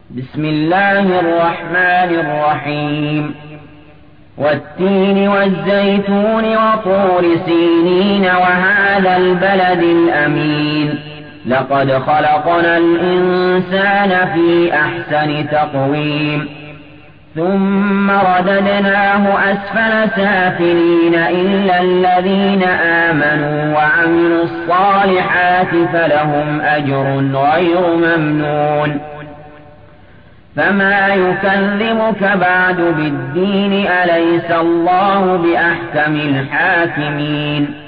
بسم الله الرحمن الرحيم والتين والزيتون وطور سينين وهذا البلد الأمين لقد خلقنا الإنسان في أحسن تقويم ثم رددناه أسفل سافلين إلا الذين آمنوا وعملوا الصالحات فلهم أجر غير ممنون فما يكذبك بعد بالدين أليس الله بأحكم الحاكمين